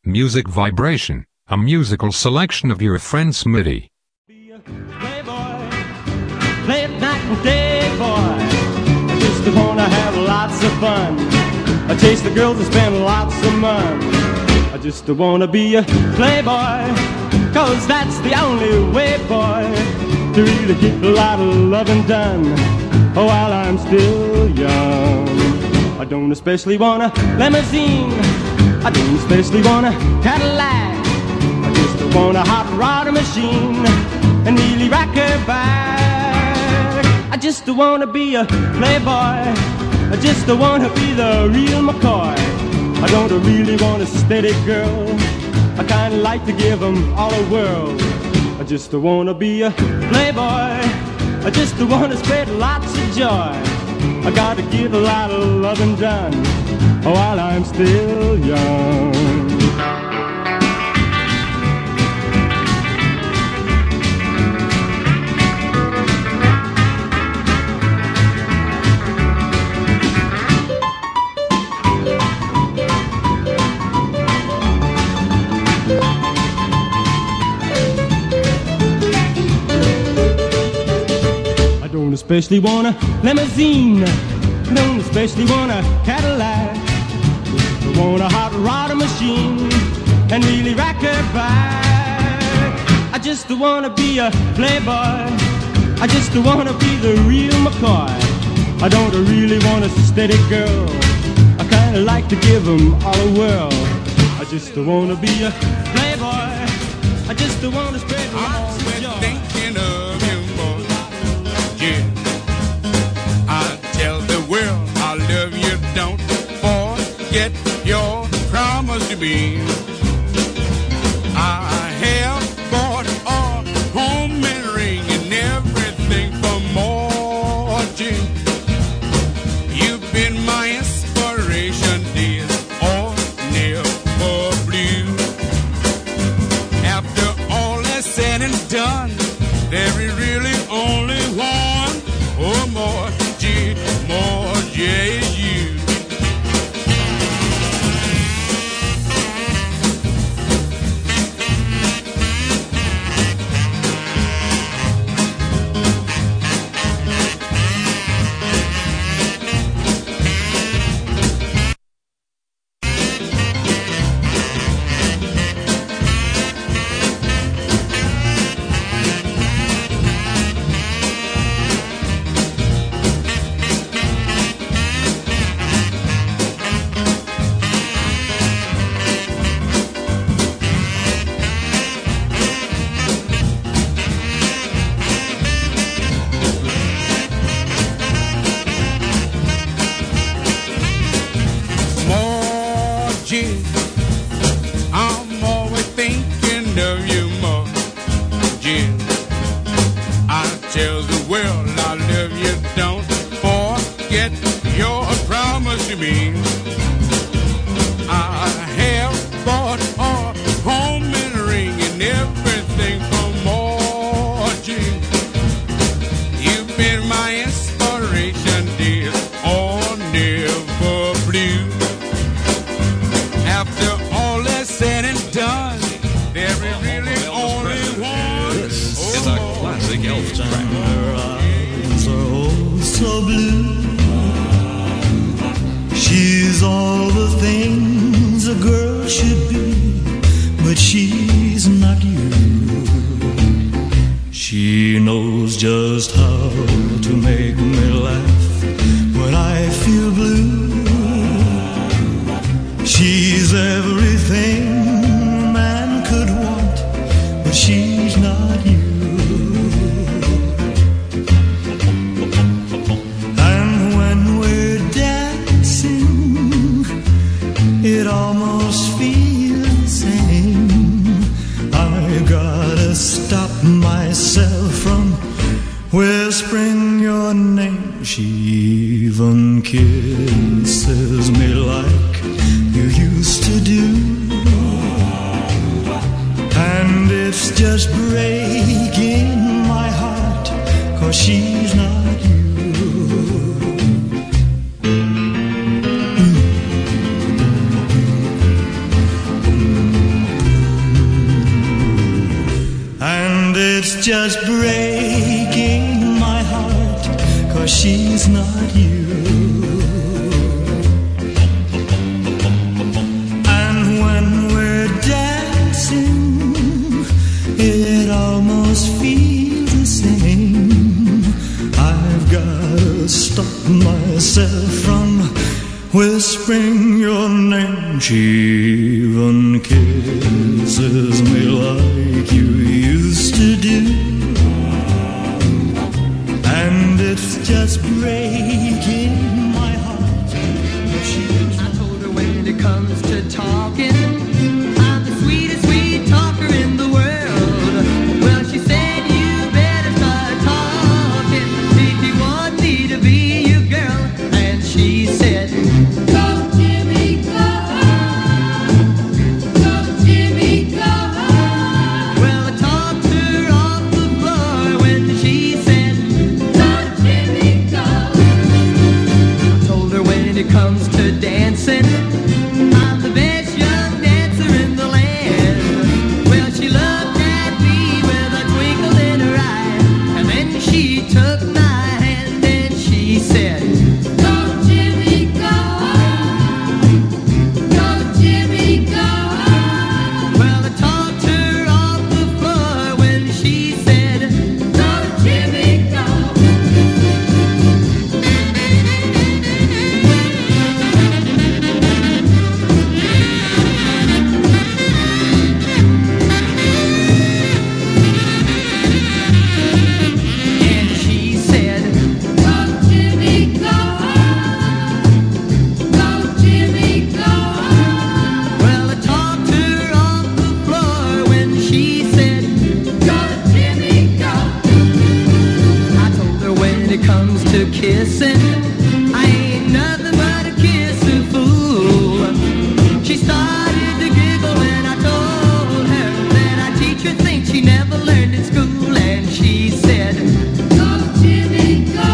Music Vibration, a musical selection of your friend Smitty. Be a playboy, play it night and day, boy. I just wanna have lots of fun. I chase the girls and spend lots of money. I just wanna be a playboy, 'cause that's the only way, boy, to really get a lot of loving done while I'm still young. I don't especially want a limousine, I don't especially want a Cadillac. I just want a hot rod machine and really rock her back. I just wanna be a playboy, I just wanna be the real McCoy. I don't really want a steady girl, I kinda like to give them all a whirl. I just wanna be a playboy, I just wanna spread lots of joy. I gotta get a lot of loving done while I'm still young. I don't especially want a limousine, I don't especially want a Cadillac. I want a hot rod machine and really rock her back. I just wanna be a playboy, I just wanna be the real McCoy. I don't really want a steady girl, I kinda like to give them all a whirl. I just wanna be a playboy, I just wanna spread lots of joy. Thinking of you more, yeah. I tell the world I love you, don't forget your promise to me. I have bought a home and ring and everything for more, yeah. You've been my inspiration, days all never blue. After all is said and done, there is really only one, or more, yeah, is you. I'm always thinking of you more, yeah. I tell the world I love you, don't forget your promise to me. I have bought a home and ring and everything for more, yeah. You've been my inspiration, dear, all never blue. After all is said and done, there is really only one. This is a classic Elf track. Her eyes are oh so blue. She's all the things a girl should be, but she's not you. She knows just how to make me laugh when I feel blue. She's everything a man could want, but she's not you. And when we're dancing, it almost feels the same. I gotta stop myself from whispering your name. She even kisses me like you used to do, and it's just breaking my heart, 'cause she's not you. it's just breaking my heart, 'cause she's not you. And when we're dancing, it almost feels the same. I've gotta stop myself from whispering your name. She even kisses me like you used to do, and it's just breaking my heart. I told her when it comes to talking, I'm the sweetest sweet talker in the world. Well, she said you better start talking if you want me to be your girl. And she said, go Jimmy, go, go Jimmy, go. Well, I talked her off the floor when she said, go Jimmy, go. I told her when it comes to dancing, I'm the best young dancer in the land. Well, she looked at me with a twinkle in her eye, and then she took my hand and she said, go Jimmy, go, go Jimmy, go. Well, I talked her off the floor when she said, go Jimmy, go. And she said, go Jimmy, go, go Jimmy, go. Well, I talked her off the floor when she said, go Jimmy, go. I told her when it comes to kissing, I ain't nothing but a kissing fool. She started to giggle and I told her that our teacher thinks she never learned in school. And she said, go Jimmy, go,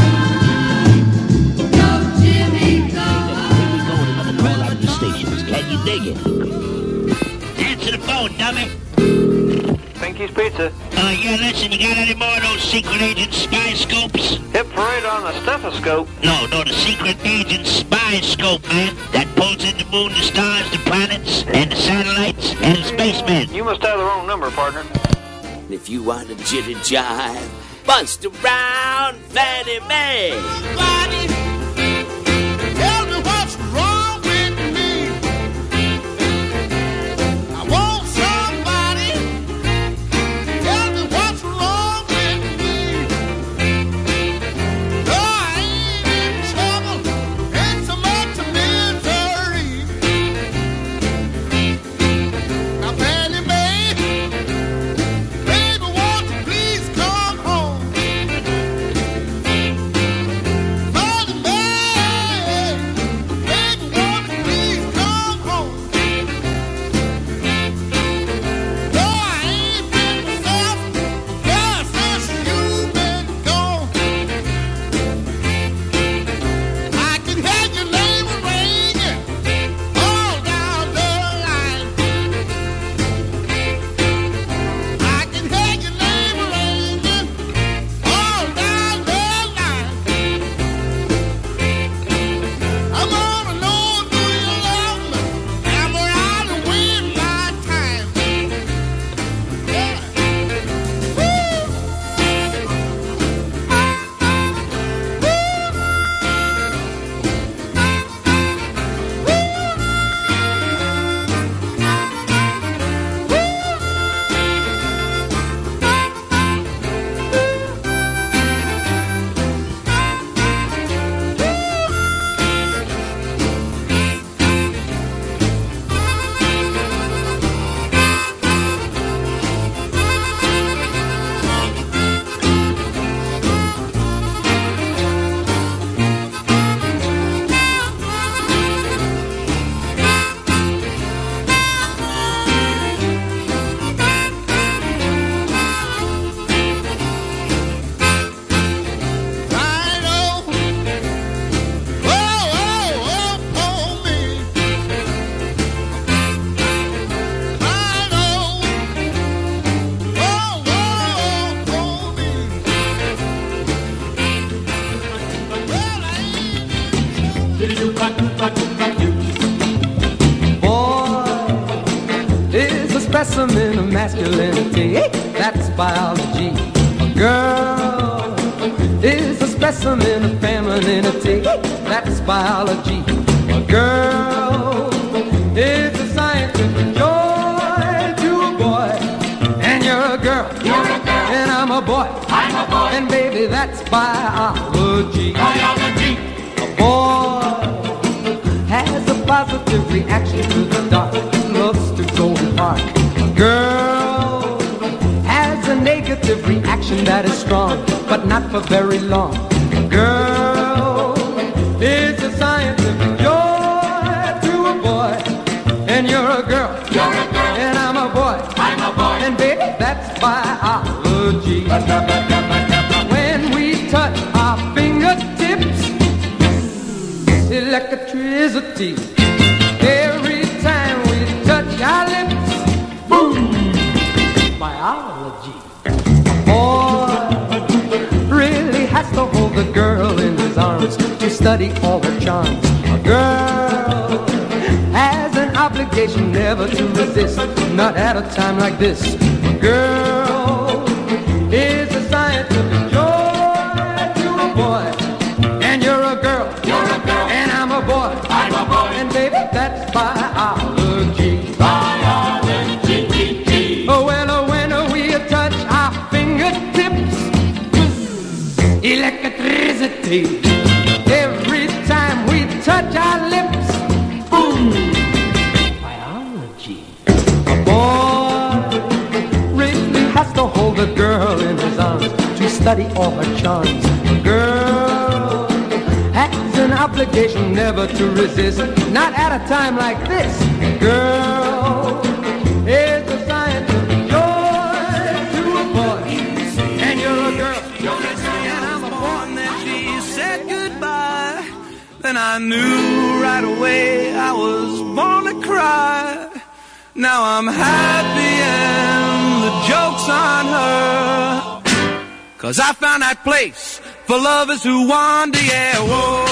go Jimmy, go. Call out the stations. Can you dig it? Answer the phone, dummy. Pinky's Pizza. Yeah, listen, you got any more of those secret agent spy scopes? Hip parade on the stethoscope. No, the secret agent spy scope, man. That pulls in the moon, the stars, the planets, and the satellites, and the spacemen. You must have the wrong number, partner. If you want a jitty jive, bust around Fannie Mae. Somebody tell me what's wrong with me. I want somebody tell me what's wrong with me. Though I ain't in trouble, ain't so much misery. Now Fannie Mae, baby, won't you please come home? Fannie specimen of masculinity. That's biology. A girl is a specimen of femininity. That's biology. A girl is a scientific joy to a boy. And you're a girl. You're a girl. And I'm a boy. I'm a boy. And baby, that's biology. Biology. A boy has a positive reaction to the dark. Loves to go in park. A girl has a negative reaction that is strong, but not for very long. A girl is a scientific joy to a boy. And you're a girl. You're a girl. And I'm a boy. I'm a boy. And baby, that's biology. When we touch our fingertips, electricity. Every time we touch our lips, boom, biology. A boy really has to hold the girl in his arms to study all her charms. A girl has an obligation never to resist, not at a time like this. A girl is a scientific joy to a boy. And you're a girl. You're a girl. And I'm a boy. I'm a boy. And baby, that's biology. Biology. Oh, well, when we touch our fingertips, electricity. Every time we touch our lips, boom, biology. A boy really has to hold a girl in his arms to study all her charms. A girl has an obligation never to resist, not at a time like this. Girl is a scientific joy to a boy. And you're a girl. And I'm a boy. And then she said goodbye. Then I knew right away I was born to cry. Now I'm happy and the joke's on her. 'Cause I found that place for lovers who wander, yeah, whoa.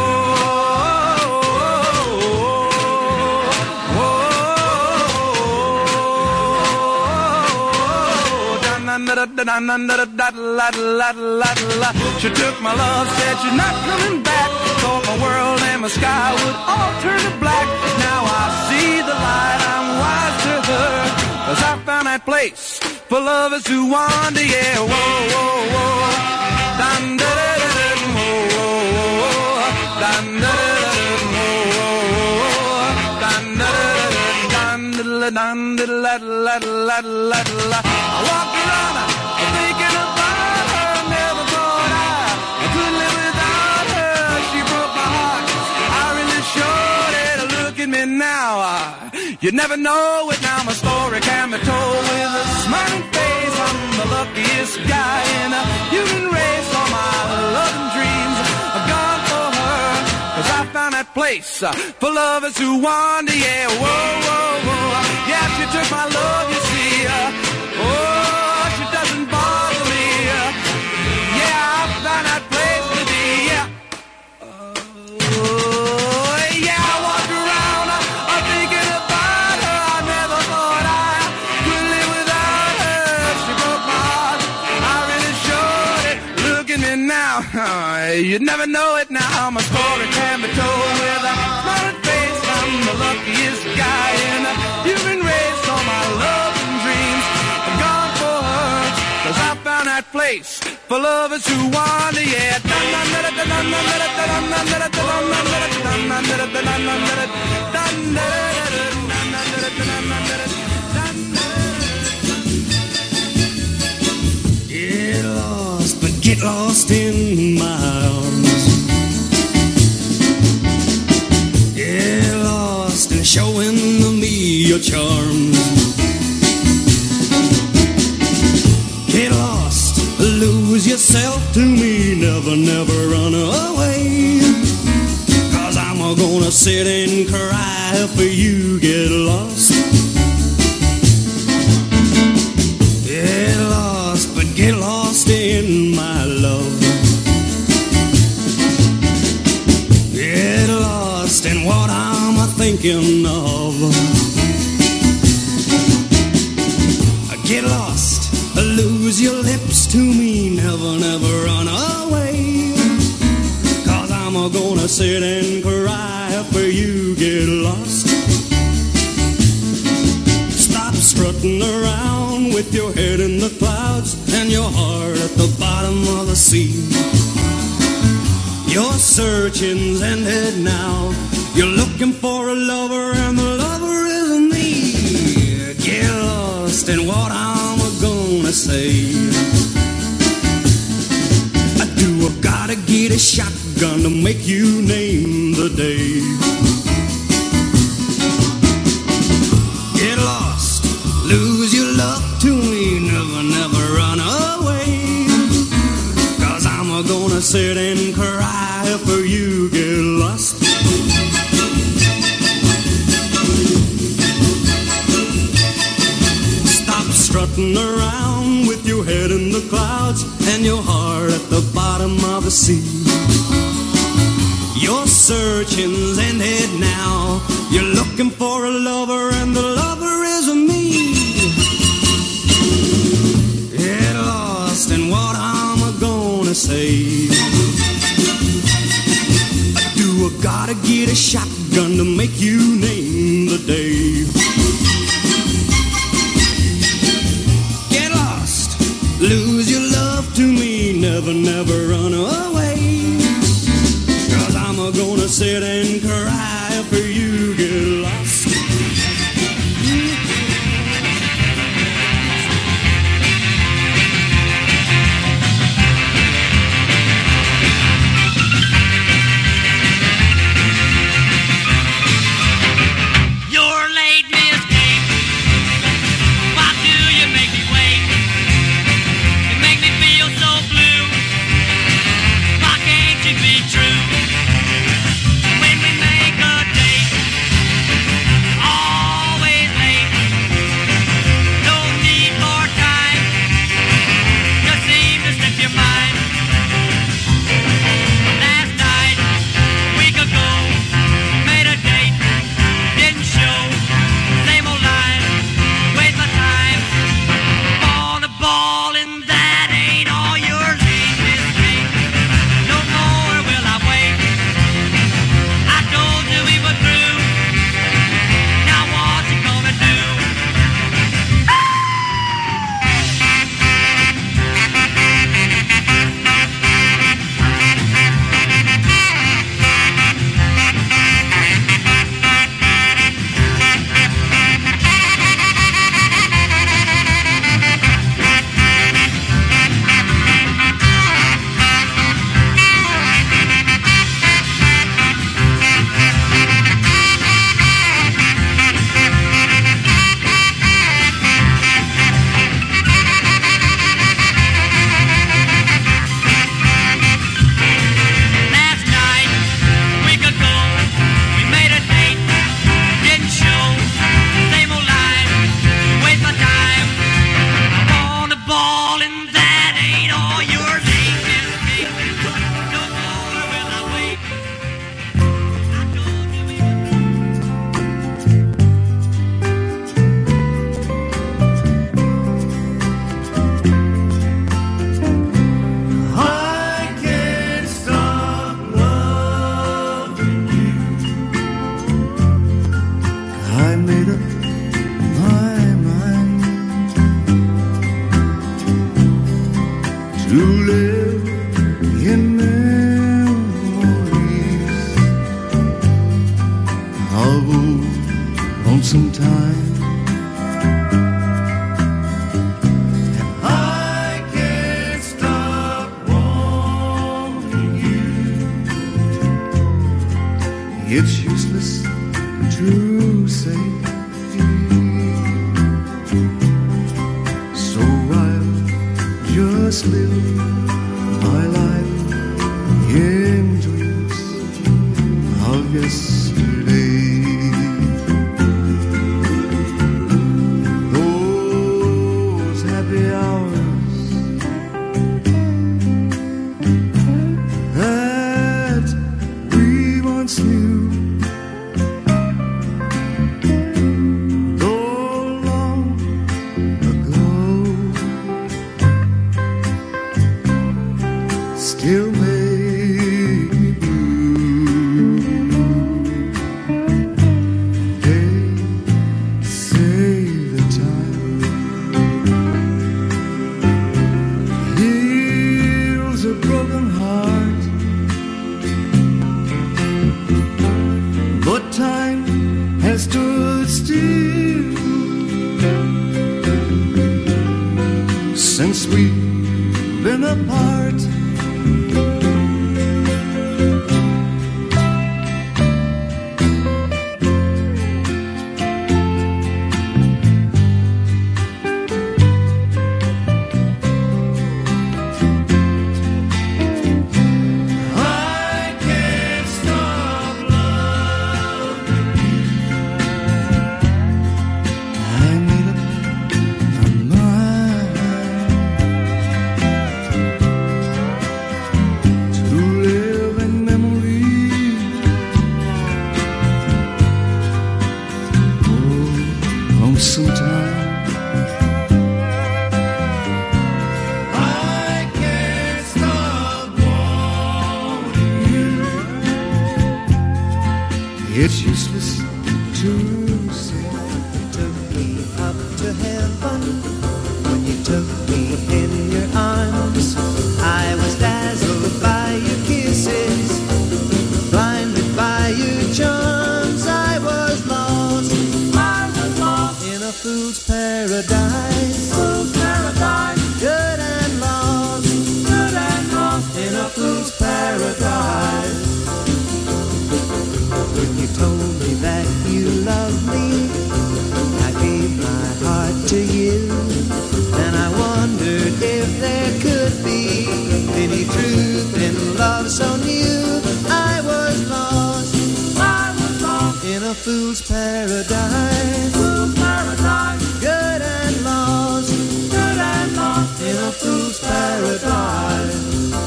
She took my love, said she's not coming back. Thought my world and my sky would all turn to black. Now I see the light, I'm wise to her. 'Cause I found that place for lovers who wander, yeah, whoa, whoa, whoa. Dun, da, da, da, da, whoa, whoa, whoa. Dun, da, da, da, whoa, whoa. Dun, da, da, dun, da, dun, da, la, la, la, la, la. I walked around thinking about her, never thought I could live without her. She broke my heart, I really showed it. Look at me now, you never know it now. My story can be told with a smiling face. I'm the luckiest guy in a human race. All my love and dreams are gone for her. 'Cause I found that place for lovers who wander, yeah, whoa, whoa, whoa. Yeah, she took my love, you see, oh, she doesn't bother me, yeah, I found that place to be, yeah. Oh, yeah, I walked around thinking about her. I never thought I could live without her. She broke my heart, I really showed it. Look at me now, you'd never know it now. My story can be told with a smiling face. I'm the luckiest guy in a human race. All my love and dreams are gone for her. 'Cause I found that place for lovers who wander, yeah. Get lost, but get lost in my arms. Get lost in showing me your charms. Get lost, lose yourself to me, never, never run away. 'Cause I'm gonna sit and cry for you. Get lost. Get lost, but get lost in my love. Get lost in what I'm thinking of. sit and cry after you get lost. Stop strutting around with your head in the clouds and your heart at the bottom of the sea. Your searching's ended now. You're looking for a lover and the lover isn't me. Get lost in what I'm gonna say. I gotta get a shotgun to make you name the day. Get lost, lose your love to me, never, never run away. 'Cause I'm gonna sit and cry after you get lost. Stop strutting around with your head in the clouds and your heart at the bottom of the sea. Your searching's ended now. You're looking for a lover and the lover isn't me. Get lost in what I'm gonna say. I gotta get a shotgun to make you name the day. Get lost, lose your love to me, never, never run away. 'Cause I'm gonna sit and cry after you get lost. You're late, Miss Kate. Why do you make me wait? You make me feel so blue. Why can't you be true? When we make a date, always late. No need for time. Just seem to slip your mind. Last night, a week ago, made a date, didn't show. Same old line, waste my time. On a ball and that ain't all yours, Miss Kate. No more will I wait. I told you we were through. Now what you gonna do? Last night, a week ago, we made a date, didn't show. Same old line, waste my time. I want a ball and that ain't all yours, Miss Kate. No more will I wait. I told you we were I can't stop loving you. I made up my mind to live in memories of old lonesome time. I can't stop wanting you. It's useless to say, so I'll just live my life in dreams of yesterday. Those happy hours that we once knew. Though long ago, since we've been apart. It's useless to say. You took me up to heaven when you took me in your arms. I was dazzled by your kisses, blinded by your charms. I was lost in a fool's paradise. Fool's paradise. Good and lost in a fool's paradise. When you told me that you loved me, I gave my heart to you, and I wondered if there could be any truth in love so new. I was lost in a fool's paradise. Fool's paradise. Good and lost in a fool's paradise.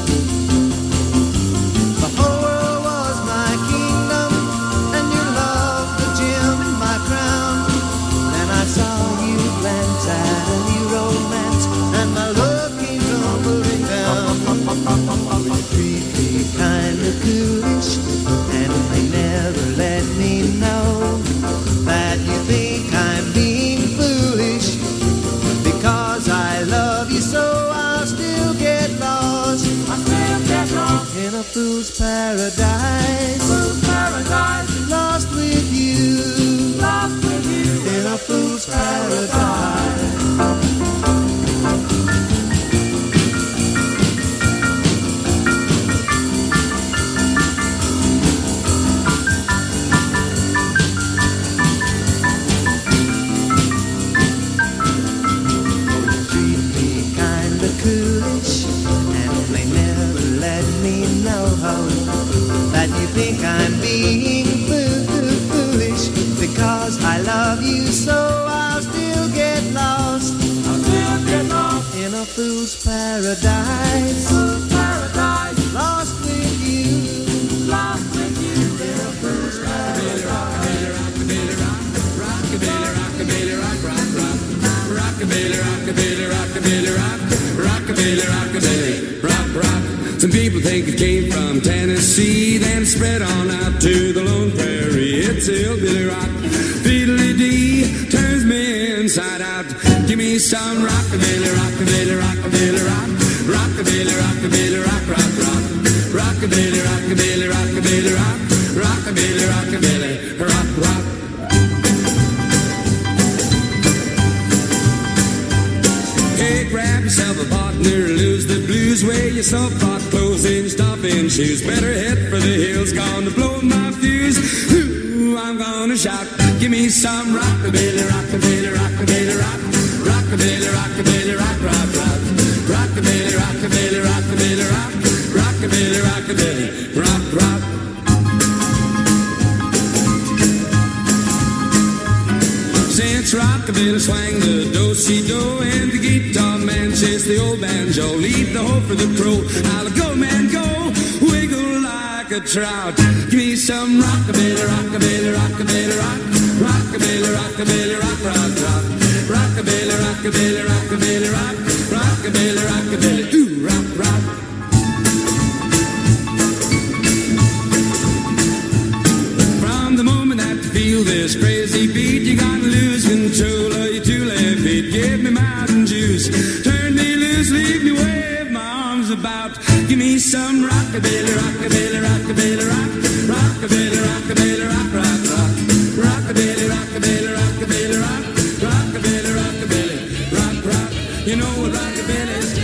The whole world was my kingdom, and your love the gem, my crown. Then I saw you glance at a new romance, and my love came tumbling down. You treat me kind of foolish, and they never let me know that you think I'm being foolish. Because I love you so, I'll still get lost. In a fool's paradise. Fool's paradise. Lost with you. In a fool's paradise. You treat me kinda coolish, and they never let me know that you think I'm being foolish. Because I love you so, I'll still get lost. In a fool's paradise. Fool's paradise. Lost with you. In a fool's paradise. Rockabilly, rock, rock, rock. Rockabilly, rockabilly, rockabilly, rock. Rockabilly, rockabilly, rock, rock. Some people think it came from Tennessee, then spread on out to the Lone Prairie. It's hillbilly rock. Fiddly-dee turns me inside out. Give me some rockabilly, rockabilly, rockabilly, rock. Rockabilly, rockabilly, rock, rock, rock. Rockabilly, rockabilly, rockabilly, rock. Rockabilly, rockabilly, rock, rock. Hey, grab yourself a partner, lose the blues, wear your soft-pot clothes and stop-in shoes. Better head for the hills, gonna blow my fuse. Ooh, I'm gonna shout, give me some rockabilly, rockabilly, rockabilly, rock. Rockabilly, rockabilly, rock, rock, rock. Rockabilly, rockabilly, rockabilly, rock. Rockabilly, rockabilly, rock, rock. Since rockabilly swang the do-si-do and the guitar man chase the old banjo, leave the hoe for the crow. I'll go, man, go, wiggle like a trout. Give me some rockabilly, rockabilly, rockabilly, rock. Rockabilly, rockabilly, rock, rock, rock. Rockabilly, rockabilly, rockabilly, rock. Rockabilly, rockabilly, ooh, rock, rock. From the moment that you feel this crazy beat, you gotta lose control of your two left feet. Give me Mountain Juice, turn me loose, leave me wave my arms about. Give me some rockabilly, rockabilly, rockabilly, rock. Rockabilly, rockabilly, rock, rock, rock. Rockabilly, rockabilly, rockabilly, rock. Rockabilly, rockabilly, rock, rock. You know what rockabilly is.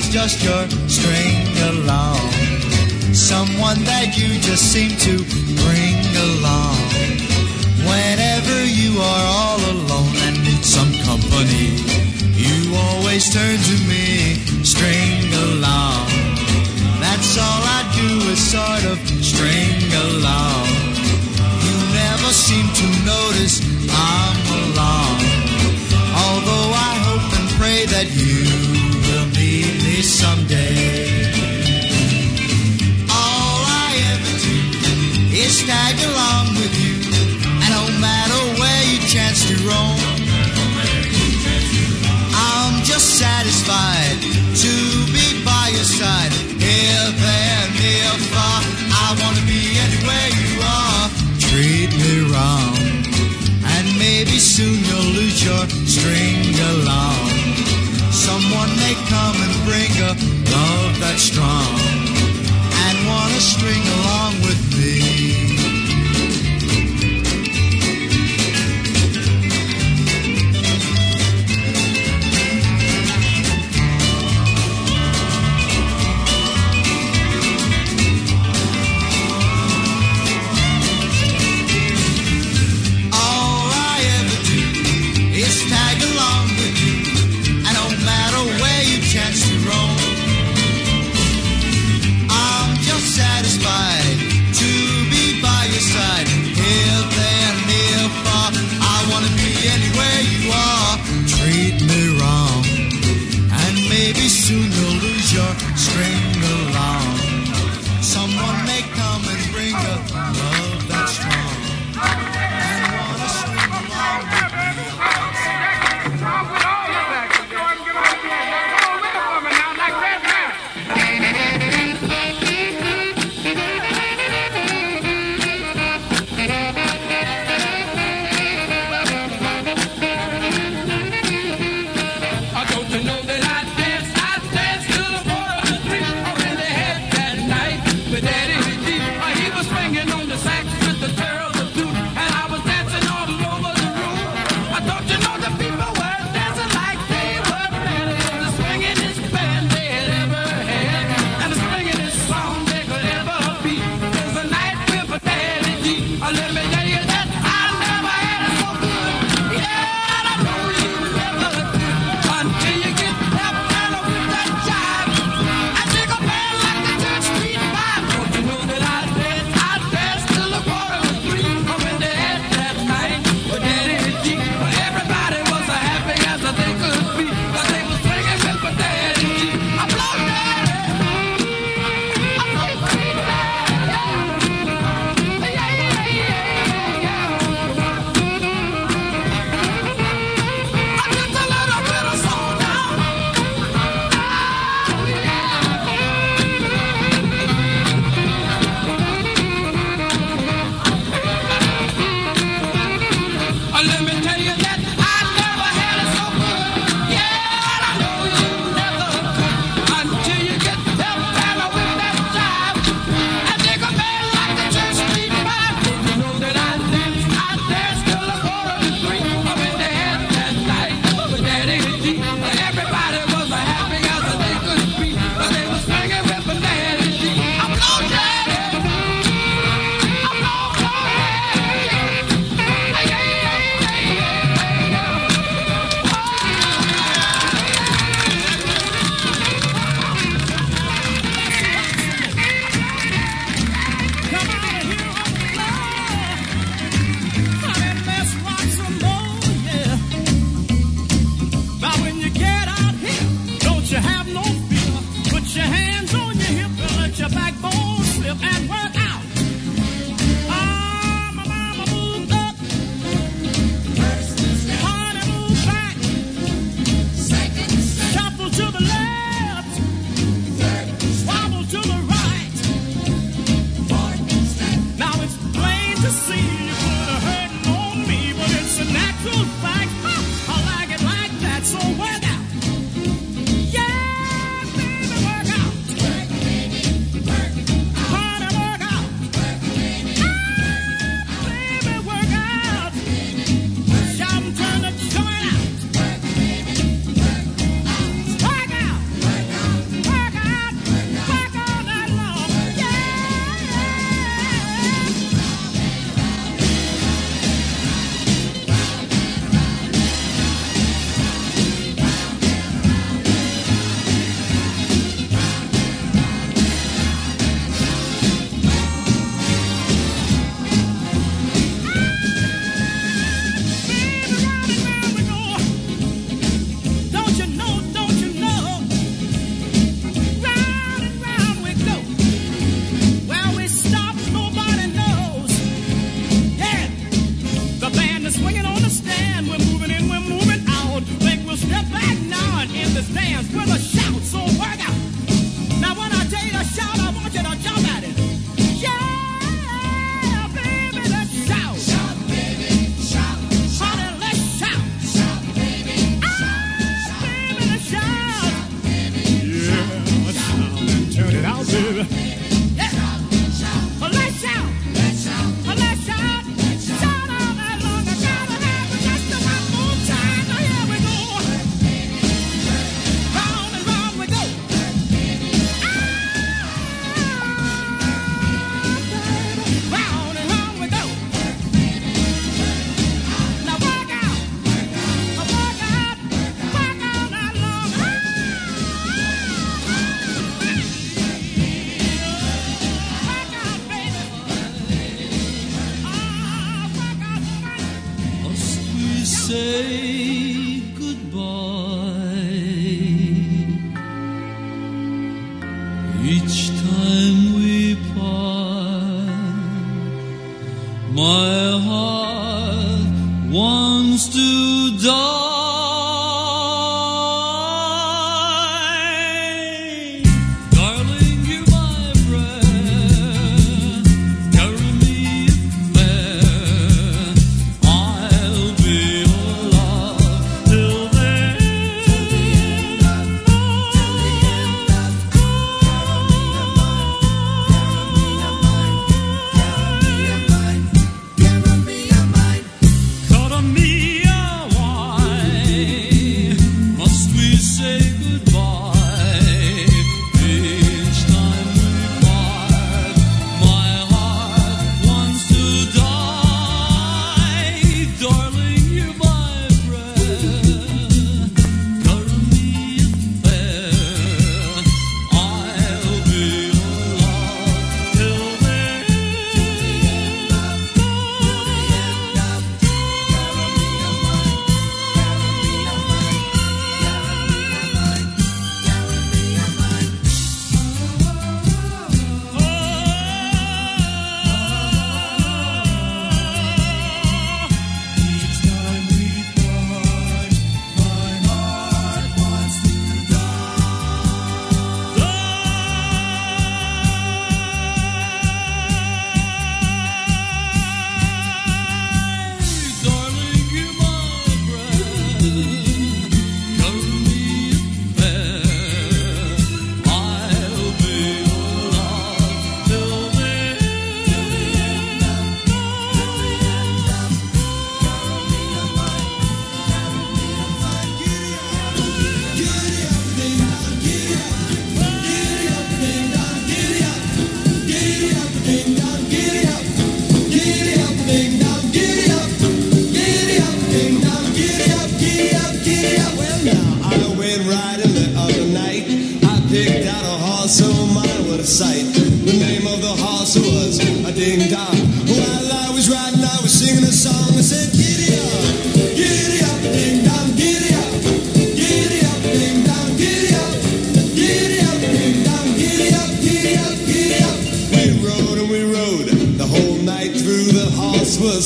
just your string along. Someone that you just seem to bring along. Whenever you are all alone and need some company, you always turn to me, string along. That's all I do is sort of string along. You never seem to notice I'm along. Although I hope and pray that you will need me someday. All I ever do is tag along with you, and no matter where you chance to roam, I'm just satisfied to be by your side. Here, there, near, far, I want to be anywhere you are. Treat me wrong, and maybe soon you'll lose your string along. Someone may come and bring a love that's strong, and want to string along with me.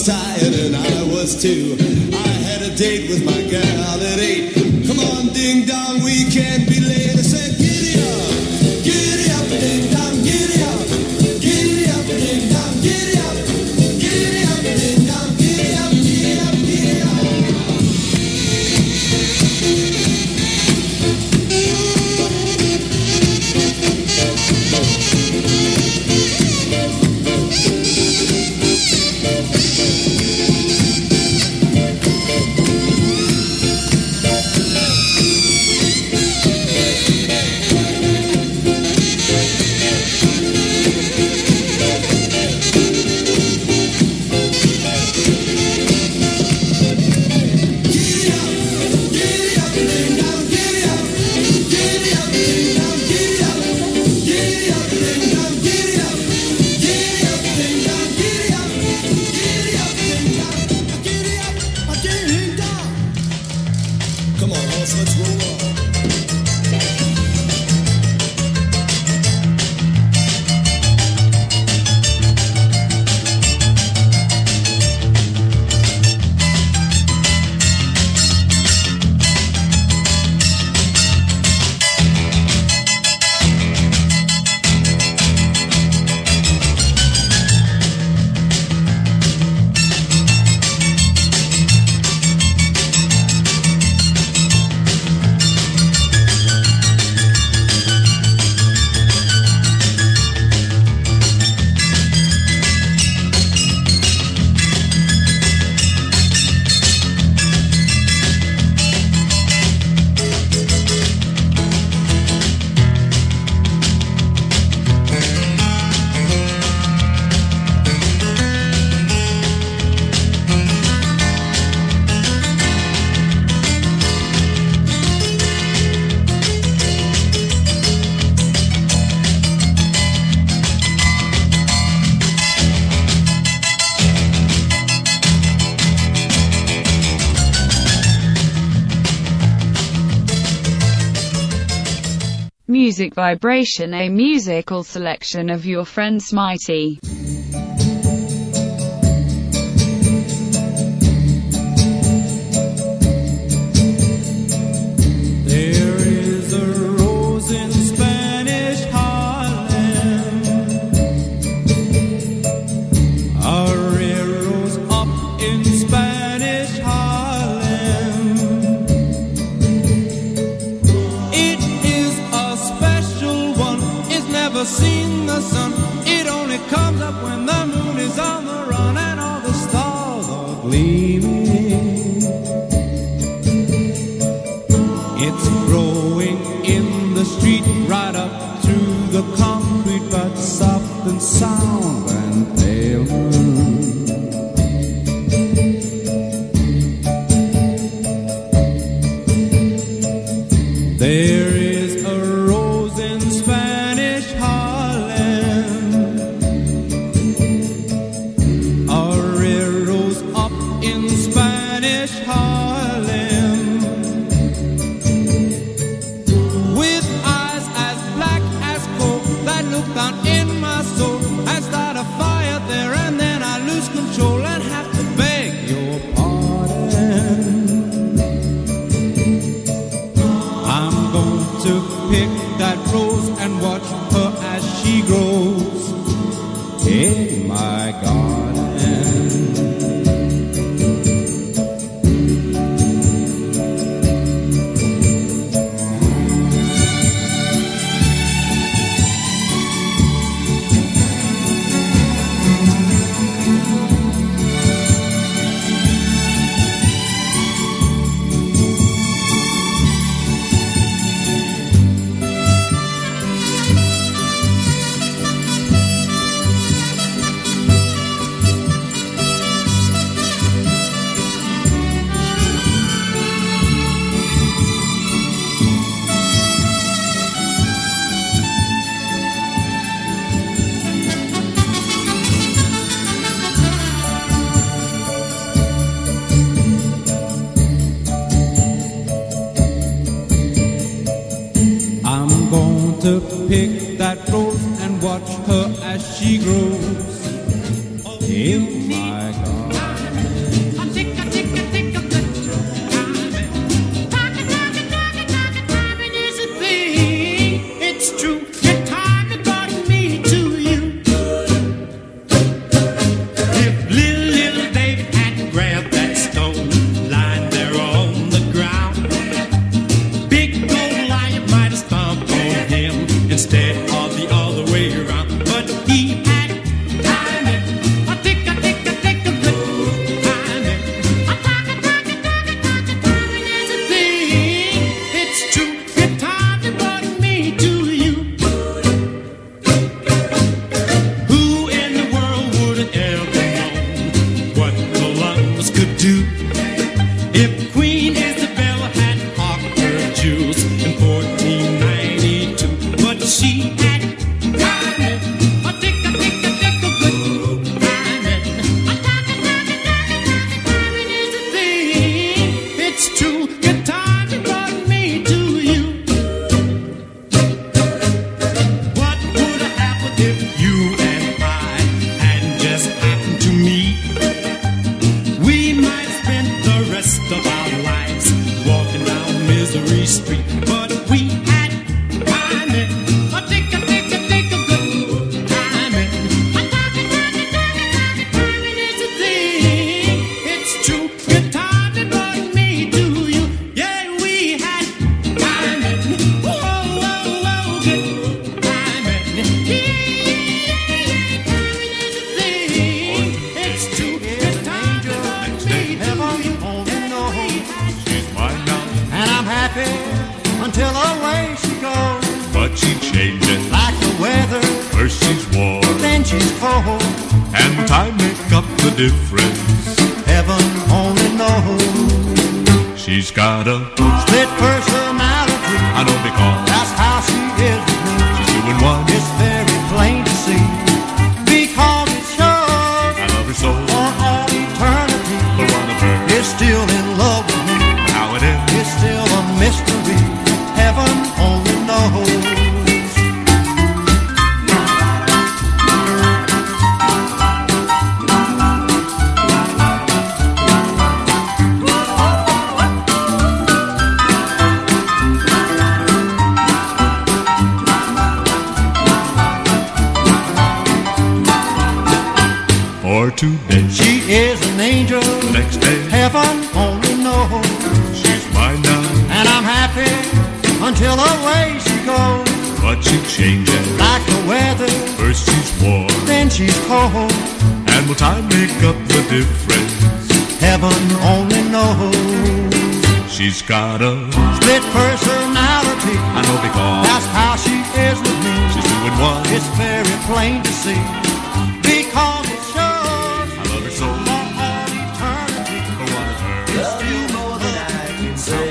was tired and I was too. I had a date with my gal at 8. Come on, ding dong, we can't be late. I said, giddy up, ding dong, giddy up, ding dong, giddy up, ding dong, giddy up, giddy up, giddy up. Come on, horse, let's roll on. Music Vibration, a musical selection of your friend Smitey. There is a rose in Spanish Harlem, a red rose up in Spanish Harlem. It is a special one, it's never seen the sun. It only comes up when the moon is on the run and all the stars are gleaming. It's growing in the street right up to the concrete, but soft and sound and pale. There is a rose in Spanish Harlem, a red rose up in Spanish Harlem, with eyes as black as coal that look down in my soul. I start a fire there and then I lose control and have to beg your pardon. I'm going to pick that rose and watch her as she grows in my garden. I'm going to pick that rose and watch her as she grows in my garden. Sesame Street, but we had timing. Take a good timing. Timing is the thing. It's true. Good timing brought me to you. Yeah, we had timing. Whoa, whoa, whoa, good timing. Yeah, timing is the thing. It's true. Good timing brought me to you. Only know she's mine now, and I'm happy until away she goes. But she changes Like the weather, first she's warm, then she's cold. and time make up the difference. Heaven only knows. She's got a Split personality, I know because that's how she is with me. she's doing one. It's very plain to see, because it shows I love her so, for all eternity. but one of her Is still in love with me. how it is. It's still a mystery. Heaven only knows. For today, She is an angel. next day, Heaven only knows. she's mine now, And I'm happy until away she goes. but she changes Like the weather, first she's warm, then she's cold. and will time make up the difference? Heaven only knows. She's got a Split personality, I know because that's how she is with me. she's doing one. It's very plain to see, because it shows I love her so, for all eternity. but one of her Love you more than I can say.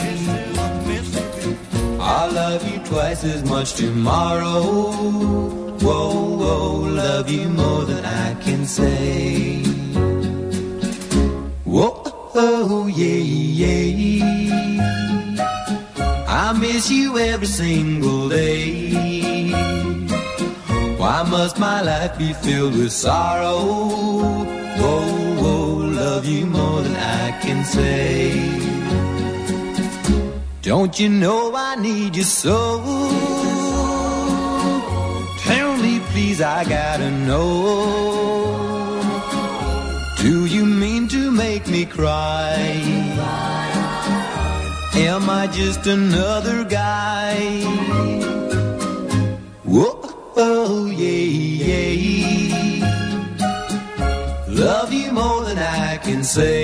I'll love you twice as much tomorrow. Whoa, whoa, love you more than I can say. Whoa, oh, yeah, yeah. I miss you every single day. Why must my life be filled with sorrow? Whoa, whoa, love you more than I can say. Don't you know I need you so? Tell me please, I gotta know. Do you mean to make me cry? Am I just another guy? Whoa, oh, yeah, yeah. Love you more than I can say.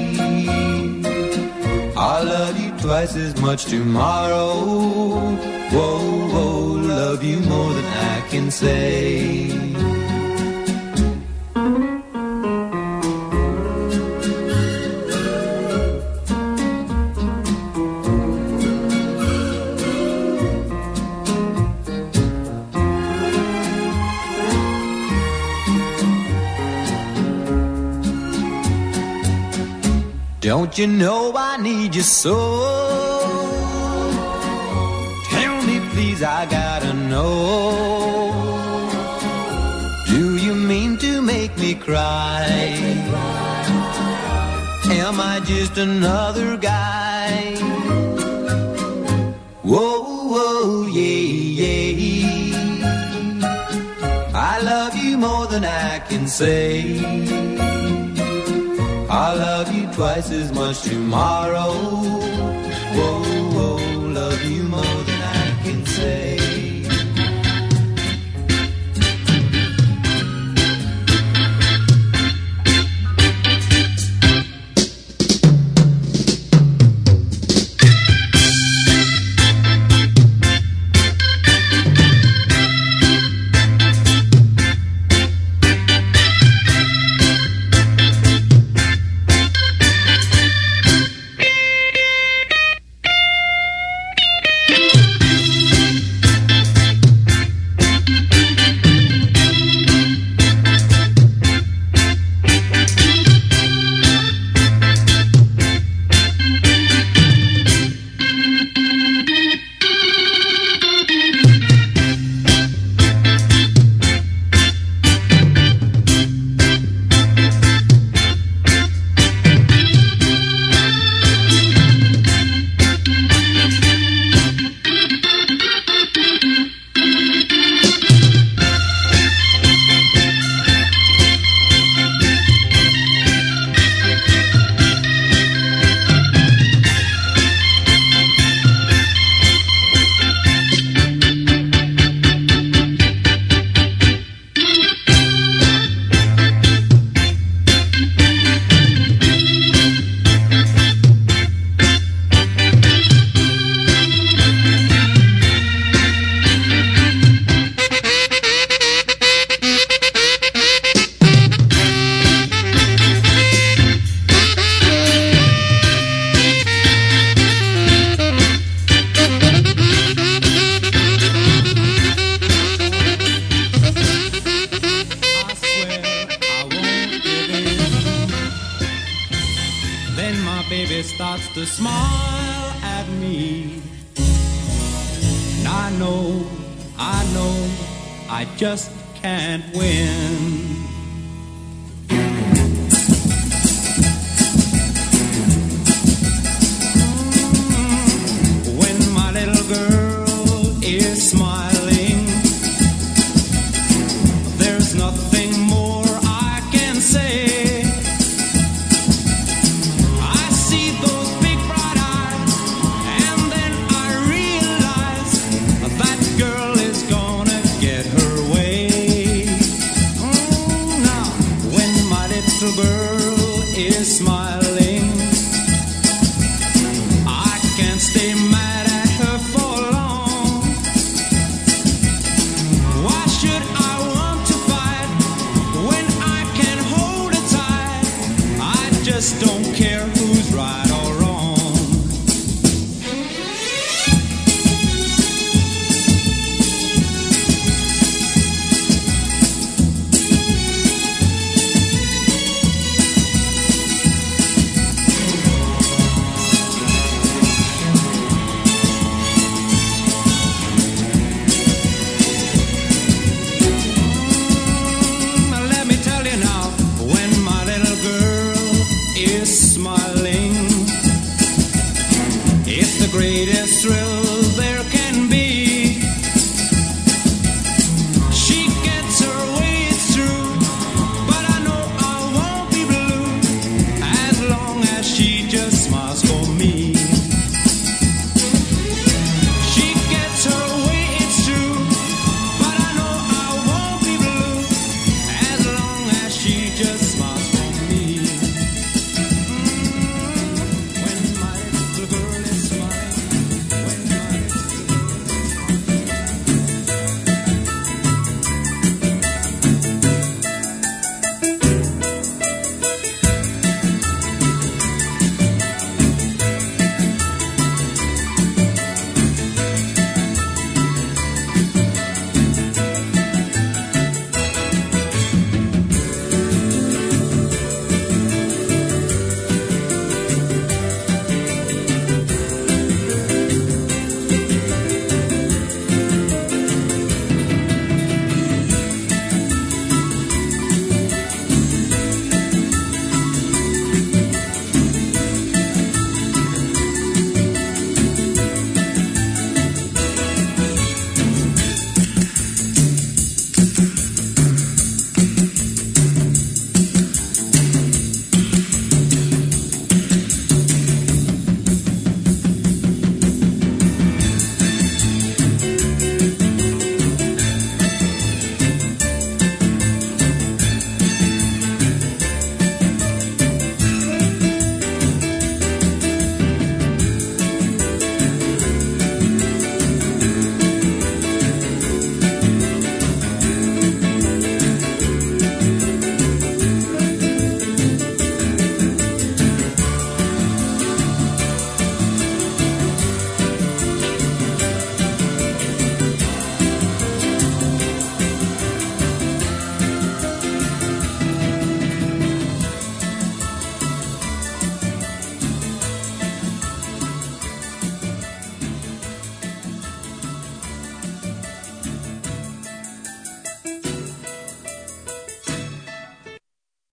I'll love you twice as much tomorrow. Whoa, whoa, love you more than I can say. Don't you know I need you so? Tell me please, I gotta know. Do you mean to make me cry? Am I just another guy? Whoa, whoa, yeah, yeah. I love you more than I can say. I'll love you twice as much tomorrow. Whoa, whoa, love you more than I can say. know, I just can't win.